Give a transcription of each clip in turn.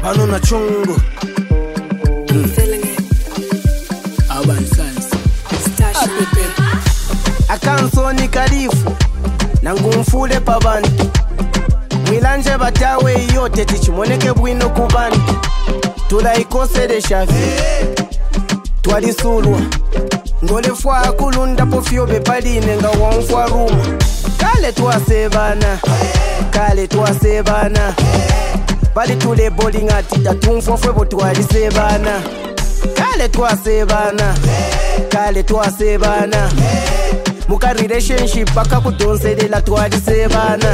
Pano na chungu. Akansoni kalifu nangumfule pa bantu mwilanje batawe yote tichimoneke bwino ku bantu tulaikosele shafi twalisulwa ngolefwa akulunda pofyobe paline nga wonfwa ruma kale twasebana bali tule bowling ati tatumfwa fwebo twalisebana kale twasebana muka relationship paka kudonselela twalisebana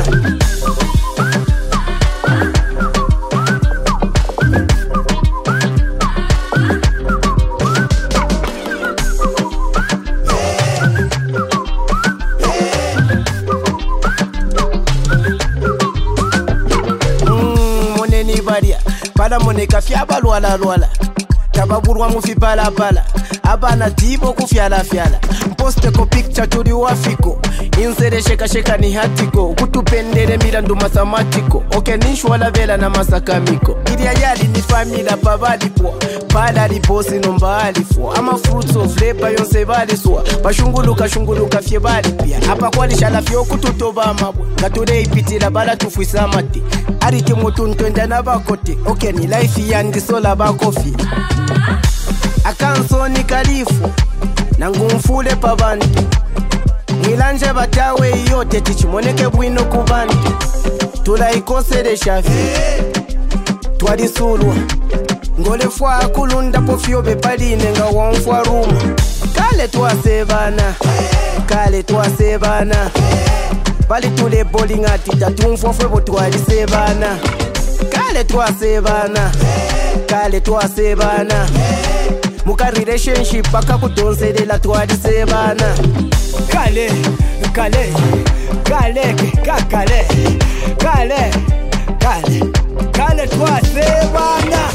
moneni baria pala moneka fyaba lwala tababurwa mufi pala abana tibo kufyala mposte ko picture tuli wafiko insere sheka ni hatiko kutupendele mirandu mathematiko okenishwala vela na masakamiko ilia yali ni famila pabalipo pala liposi nomba alifo ama fruits of labor yonse baliswa bashunguluka fye bali pia hapa kwalishala fyo kututoba amabwe ngatule ipitila bala tufwisa mati arike mutu ntwenda na bakote okeni life yandi sola bakofi akansoni kalifu nangumfule pa bantu mwilanje batawe yote tichimoneke bwino ku bantu tulaikosele shafi twalisulwa ngolefwa akulunda pofyobe paline nga wonfwa ruma kale twasebana bali tule bowling ati tatumfwa fwebo twalisebana kale twasebana muka relationship paka kudonselela twalisebana kale twasebana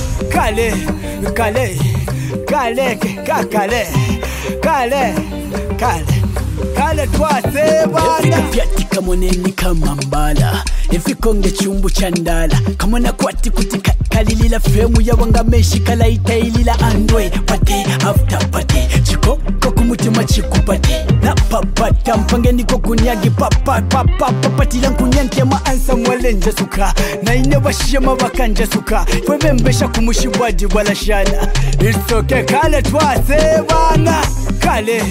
kale twasebana Vyatika moneni kama mbala Efikonge chumbu chandala Kamona kwati kutika kalilila Femu ya wanga meshi kala itailila Andwe pate after pate Chikoko kumutima chikupate Na papata mpangeni kukunyagi Papatila nkunyanke maansa mwalenja suka Na inewashia mawakanja suka Kwebembesha kumushiwaji wala shana It's okay kale twasebana Kale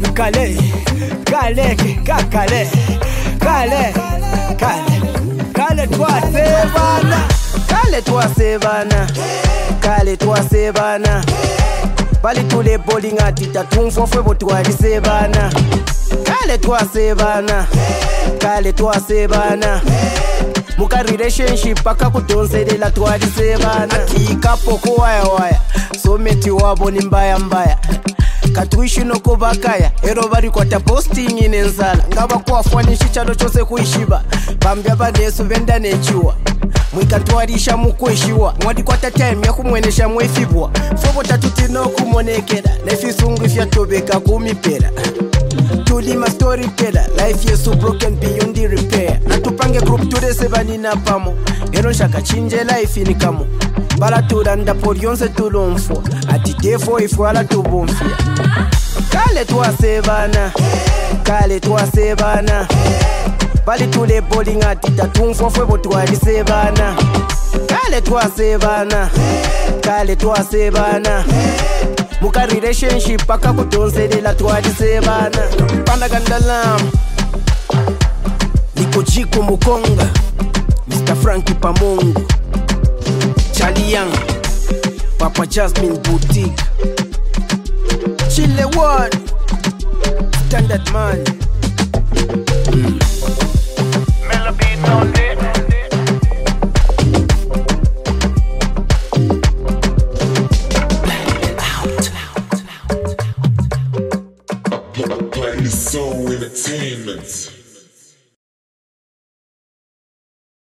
twasebana bali tule bowling ati tatumfwa fwebo twalisebana kale twasebana muka relationship paka kudonselela twalisebana kikapo kuwaya someti wabo ni mbaya katuishi noko bakaya ero bari kwata posting inenzala ngaba kwafwanisha chalo chose kuishiba bambya banesu benda nechiwa mwikatwarisha mukweshiwa mwadi kwata time ya kumwenesha mwefibwa fobo tatutino kumonekera nefisungu fyatobeka kumipera tulima story pera life is so broken beyond the repair natupange group tudese banina pamo ero shaka chinje life ni kamo bala turanda por yonse tulomfo ati defo ifwala tubumfia kale twasebana bali tule bowling ati tatumfwa fwebo twalisebana kale twasebana muka relationship paka kudonselela twalisebana pandagandalam niko jiko mukonga Mr. Frankie Pamongo Charlie Young Papa Jasmine Boutique Chile One Standard Man Play Soul Entertainment.